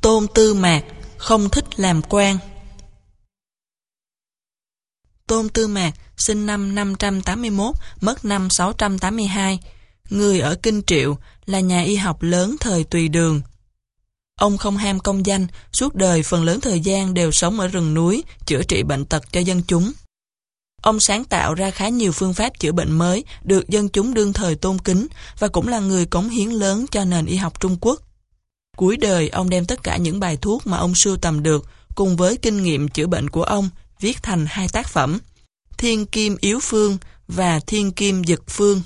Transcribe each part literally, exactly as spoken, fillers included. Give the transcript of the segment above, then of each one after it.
Tôn Tư Mạc không thích làm quan. Tôn Tư Mạc sinh năm năm trăm tám mươi mốt, mất năm sáu trăm tám mươi hai, người ở Kinh Triệu, là nhà y học lớn thời Tùy Đường. Ông không ham công danh, suốt đời phần lớn thời gian đều sống ở rừng núi, chữa trị bệnh tật cho dân chúng. Ông sáng tạo ra khá nhiều phương pháp chữa bệnh mới, được dân chúng đương thời tôn kính, và cũng là người cống hiến lớn cho nền y học Trung Quốc. Cuối đời, ông đem tất cả những bài thuốc mà ông sưu tầm được, cùng với kinh nghiệm chữa bệnh của ông, viết thành hai tác phẩm, Thiên Kim Yếu Phương và Thiên Kim Dực Phương.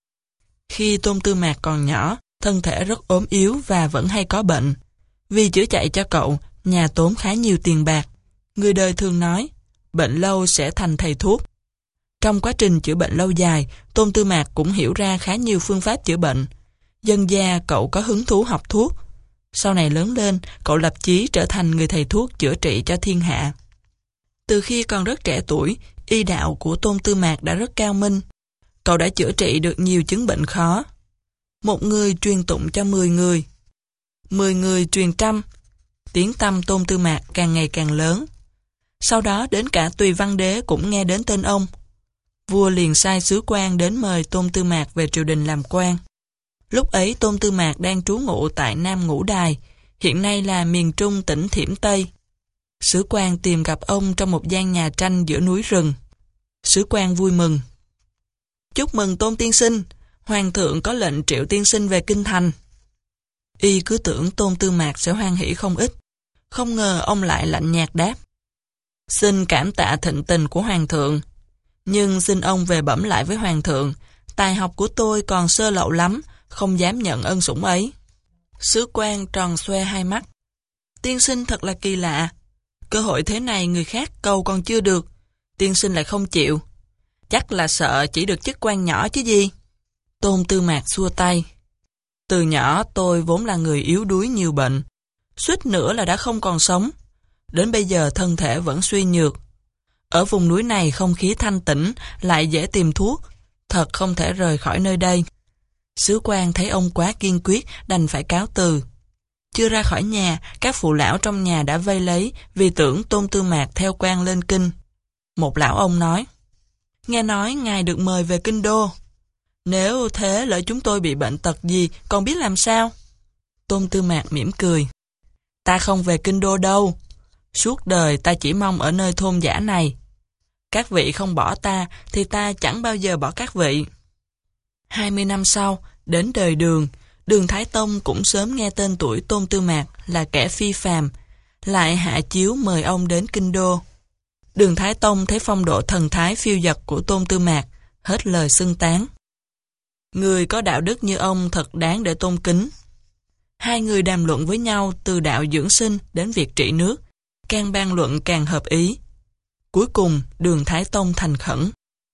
Khi Tôn Tư Mạc còn nhỏ, thân thể rất ốm yếu và vẫn hay có bệnh. Vì chữa chạy cho cậu, nhà tốn khá nhiều tiền bạc. Người đời thường nói, bệnh lâu sẽ thành thầy thuốc. Trong quá trình chữa bệnh lâu dài, Tôn Tư Mạc cũng hiểu ra khá nhiều phương pháp chữa bệnh. Dần dà cậu có hứng thú học thuốc. Sau này lớn lên, cậu lập chí trở thành người thầy thuốc chữa trị cho thiên hạ. Từ khi còn rất trẻ tuổi, y đạo của Tôn Tư Mạc đã rất cao minh. Cậu đã chữa trị được nhiều chứng bệnh khó. Một người truyền tụng cho mười người. Mười người truyền trăm. Tiếng tăm Tôn Tư Mạc càng ngày càng lớn. Sau đó đến cả Tùy Văn Đế cũng nghe đến tên ông. Vua liền sai sứ quan đến mời Tôn Tư Mạc về triều đình làm quan. Lúc ấy Tôn Tư Mạc đang trú ngụ tại Nam Ngũ Đài, hiện nay là miền Trung tỉnh Thiểm Tây. Sứ quan tìm gặp ông trong một gian nhà tranh giữa núi rừng. Sứ quan vui mừng. Chúc mừng Tôn tiên sinh, hoàng thượng có lệnh triệu tiên sinh về kinh thành. Y cứ tưởng Tôn Tư Mạc sẽ hoan hỉ không ít, không ngờ ông lại lạnh nhạt đáp. Xin cảm tạ thịnh tình của hoàng thượng, nhưng xin ông về bẩm lại với hoàng thượng, tài học của tôi còn sơ lậu lắm, không dám nhận ân sủng ấy. Sứ quan tròn xoe hai mắt. Tiên sinh thật là kỳ lạ, cơ hội thế này người khác cầu còn chưa được, tiên sinh lại không chịu. Chắc là sợ chỉ được chức quan nhỏ chứ gì. Tôn Tư Mạc xua tay. Từ nhỏ tôi vốn là người yếu đuối nhiều bệnh, suýt nữa là đã không còn sống. Đến bây giờ thân thể vẫn suy nhược. Ở vùng núi này không khí thanh tĩnh, lại dễ tìm thuốc, thật không thể rời khỏi nơi đây. Sứ quan thấy ông quá kiên quyết, đành phải cáo từ. Chưa ra khỏi nhà, các phụ lão trong nhà đã vây lấy vì tưởng Tôn Tư Mạc theo quan lên kinh. Một lão ông nói, nghe nói ngài được mời về kinh đô. Nếu thế lỡ chúng tôi bị bệnh tật gì, còn biết làm sao? Tôn Tư Mạc mỉm cười. Ta không về kinh đô đâu. Suốt đời ta chỉ mong ở nơi thôn dã này. Các vị không bỏ ta, thì ta chẳng bao giờ bỏ các vị. Hai mươi năm sau, đến đời Đường, Đường Thái Tông cũng sớm nghe tên tuổi Tôn Tư Mạc là kẻ phi phàm, lại hạ chiếu mời ông đến kinh đô. Đường Thái Tông thấy phong độ thần thái phiêu dật của Tôn Tư Mạc, hết lời xưng tán. Người có đạo đức như ông thật đáng để tôn kính. Hai người đàm luận với nhau từ đạo dưỡng sinh đến việc trị nước, càng bàn luận càng hợp ý. Cuối cùng, Đường Thái Tông thành khẩn.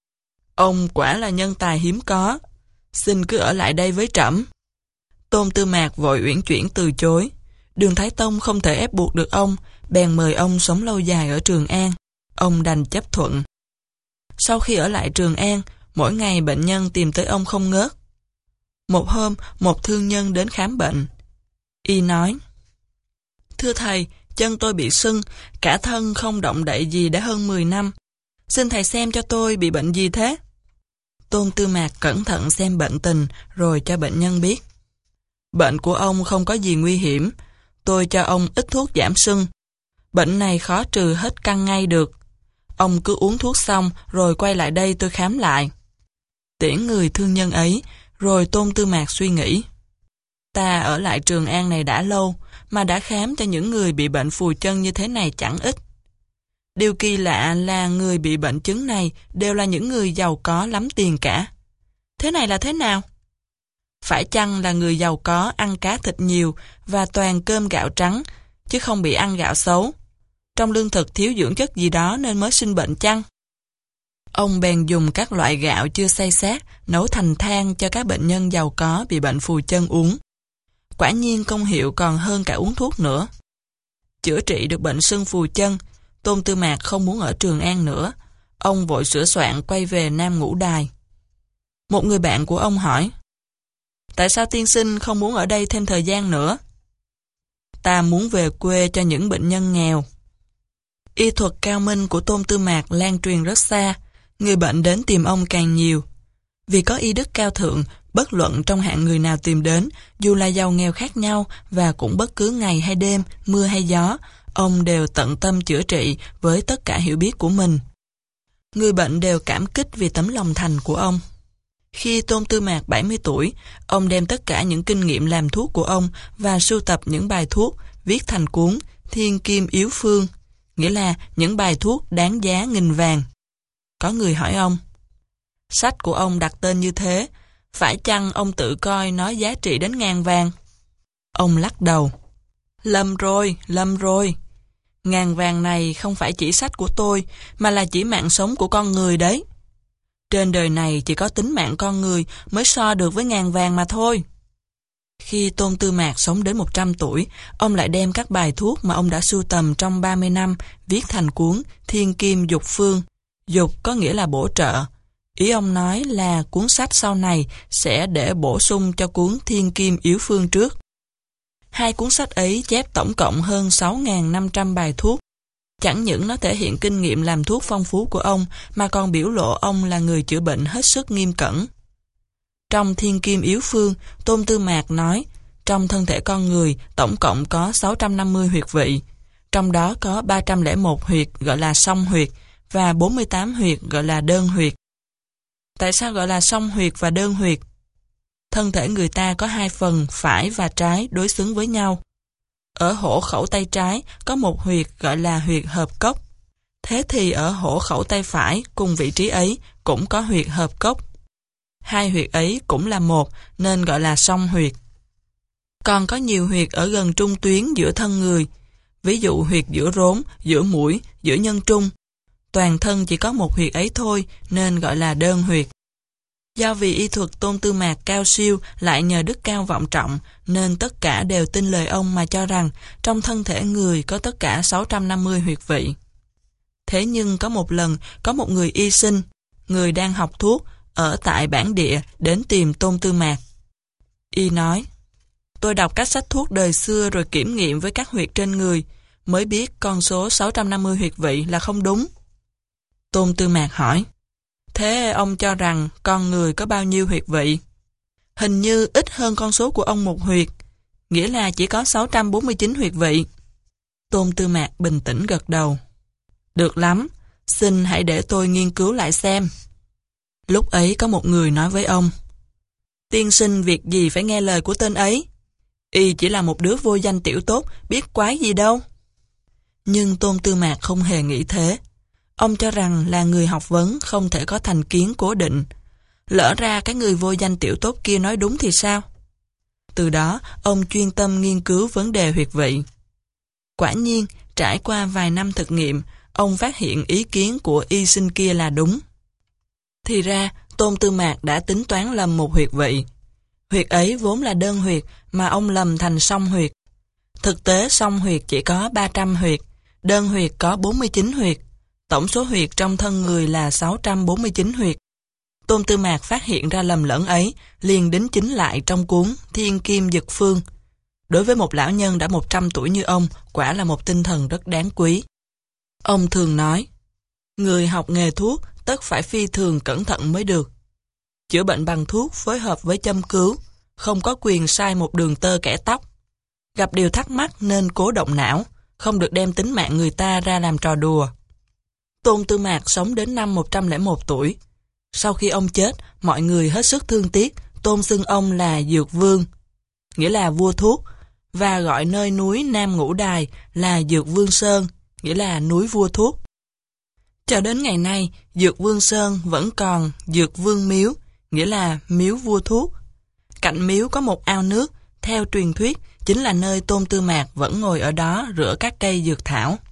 Ông quả là nhân tài hiếm có, xin cứ ở lại đây với trẫm. Tôn Tư Mạc vội uyển chuyển từ chối. Đường Thái Tông không thể ép buộc được ông, bèn mời ông sống lâu dài ở Trường An. Ông đành chấp thuận. Sau khi ở lại Trường An, mỗi ngày bệnh nhân tìm tới ông không ngớt. Một hôm, một thương nhân đến khám bệnh. Y nói, thưa thầy, chân tôi bị sưng, cả thân không động đậy gì đã hơn mười năm. Xin thầy xem cho tôi bị bệnh gì thế? Tôn Tư Mạc cẩn thận xem bệnh tình, rồi cho bệnh nhân biết. Bệnh của ông không có gì nguy hiểm, tôi cho ông ít thuốc giảm sưng. Bệnh này khó trừ hết căn ngay được. Ông cứ uống thuốc xong, rồi quay lại đây tôi khám lại. Tiễn người thương nhân ấy, rồi Tôn Tư Mạc suy nghĩ. Ta ở lại Trường An này đã lâu, mà đã khám cho những người bị bệnh phù chân như thế này chẳng ít. Điều kỳ lạ là người bị bệnh chứng này đều là những người giàu có lắm tiền cả. Thế này là thế nào? Phải chăng là người giàu có ăn cá thịt nhiều và toàn cơm gạo trắng, chứ không bị ăn gạo xấu? Trong lương thực thiếu dưỡng chất gì đó nên mới sinh bệnh chăng? Ông bèn dùng các loại gạo chưa xay xát nấu thành than cho các bệnh nhân giàu có bị bệnh phù chân uống. Quả nhiên công hiệu còn hơn cả uống thuốc nữa. Chữa trị được bệnh sưng phù chân, Tôn Tư Mạc không muốn ở Trường An nữa. Ông vội sửa soạn quay về Nam Ngũ Đài. Một người bạn của ông hỏi, tại sao tiên sinh không muốn ở đây thêm thời gian nữa? ta muốn về quê cho những bệnh nhân nghèo. Y thuật cao minh của Tôn Tư Mạc lan truyền rất xa, người bệnh đến tìm ông càng nhiều. Vì có y đức cao thượng, bất luận trong hạng người nào tìm đến, dù là giàu nghèo khác nhau và cũng bất cứ ngày hay đêm, mưa hay gió, ông đều tận tâm chữa trị với tất cả hiểu biết của mình. Người bệnh đều cảm kích vì tấm lòng thành của ông. Khi Tôn Tư Mạc bảy mươi tuổi, ông đem tất cả những kinh nghiệm làm thuốc của ông và sưu tập những bài thuốc viết thành cuốn Thiên Kim Yếu Phương, nghĩa là những bài thuốc đáng giá nghìn vàng. Có người hỏi ông, sách của ông đặt tên như thế, phải chăng ông tự coi nó giá trị đến ngàn vàng? Ông lắc đầu, lầm rồi, lầm rồi. Ngàn vàng này không phải chỉ sách của tôi, mà là chỉ mạng sống của con người đấy. Trên đời này chỉ có tính mạng con người mới so được với ngàn vàng mà thôi. Khi Tôn Tư Mạc sống đến một trăm tuổi, ông lại đem các bài thuốc mà ông đã sưu tầm trong ba mươi năm viết thành cuốn Thiên Kim Dục Phương. Dục có nghĩa là bổ trợ. Ý ông nói là cuốn sách sau này sẽ để bổ sung cho cuốn Thiên Kim Yếu Phương trước. Hai cuốn sách ấy chép tổng cộng hơn sáu nghìn năm trăm bài thuốc. Chẳng những nó thể hiện kinh nghiệm làm thuốc phong phú của ông, mà còn biểu lộ ông là người chữa bệnh hết sức nghiêm cẩn. Trong Thiên Kim Yếu Phương, Tôn Tư Mạc nói, trong thân thể con người tổng cộng có sáu trăm năm mươi huyệt vị, trong đó có ba trăm lẻ một huyệt gọi là song huyệt và bốn mươi tám huyệt gọi là đơn huyệt. Tại sao gọi là song huyệt và đơn huyệt? Thân thể người ta có hai phần phải và trái đối xứng với nhau. Ở hổ khẩu tay trái có một huyệt gọi là huyệt hợp cốc. Thế thì ở hổ khẩu tay phải cùng vị trí ấy cũng có huyệt hợp cốc. Hai huyệt ấy cũng là một nên gọi là song huyệt. Còn có nhiều huyệt ở gần trung tuyến giữa thân người, ví dụ huyệt giữa rốn, giữa mũi, giữa nhân trung. Toàn thân chỉ có một huyệt ấy thôi nên gọi là đơn huyệt. Do vì y thuật Tôn Tư Mạc cao siêu lại nhờ đức cao vọng trọng nên tất cả đều tin lời ông mà cho rằng trong thân thể người có tất cả sáu trăm năm mươi huyệt vị. Thế nhưng có một lần có một người y sinh, người đang học thuốc ở tại bản địa đến tìm Tôn Tư Mạc. Y nói, tôi đọc các sách thuốc đời xưa rồi kiểm nghiệm với các huyệt trên người, mới biết con số sáu trăm năm mươi huyệt vị là không đúng. Tôn Tư Mạc hỏi, thế ông cho rằng con người có bao nhiêu huyệt vị? Hình như ít hơn con số của ông một huyệt, nghĩa là chỉ có sáu trăm bốn mươi chín huyệt vị. Tôn Tư Mạc bình tĩnh gật đầu. Được lắm, xin hãy để tôi nghiên cứu lại xem. Lúc ấy có một người nói với ông, tiên sinh việc gì phải nghe lời của tên ấy? Y chỉ là một đứa vô danh tiểu tốt, biết quái gì đâu. Nhưng Tôn Tư Mạc không hề nghĩ thế. Ông cho rằng là người học vấn không thể có thành kiến cố định. Lỡ ra cái người vô danh tiểu tốt kia nói đúng thì sao? Từ đó, ông chuyên tâm nghiên cứu vấn đề huyệt vị. Quả nhiên, trải qua vài năm thực nghiệm, ông phát hiện ý kiến của y sinh kia là đúng. Thì ra, Tôn Tư Mạc đã tính toán lầm một huyệt vị. Huyệt ấy vốn là đơn huyệt mà ông lầm thành song huyệt. Thực tế song huyệt chỉ có ba trăm huyệt, đơn huyệt có bốn mươi chín huyệt. Tổng số huyệt trong thân người là sáu trăm bốn mươi chín huyệt. Tôn Tư Mạc phát hiện ra lầm lẫn ấy, liền đính chính lại trong cuốn Thiên Kim Dực Phương. Đối với một lão nhân đã một trăm tuổi như ông, quả là một tinh thần rất đáng quý. Ông thường nói, người học nghề thuốc tất phải phi thường cẩn thận mới được. Chữa bệnh bằng thuốc phối hợp với châm cứu, không có quyền sai một đường tơ kẻ tóc. Gặp điều thắc mắc nên cố động não, không được đem tính mạng người ta ra làm trò đùa. Tôn Tư Mạc sống đến năm một trăm lẻ một tuổi. Sau khi ông chết, mọi người hết sức thương tiếc, tôn xưng ông là Dược Vương, nghĩa là vua thuốc, và gọi nơi núi Nam Ngũ Đài là Dược Vương Sơn, nghĩa là núi vua thuốc. Cho đến ngày nay, Dược Vương Sơn vẫn còn Dược Vương Miếu, nghĩa là miếu vua thuốc. Cạnh miếu có một ao nước, theo truyền thuyết chính là nơi Tôn Tư Mạc vẫn ngồi ở đó rửa các cây dược thảo.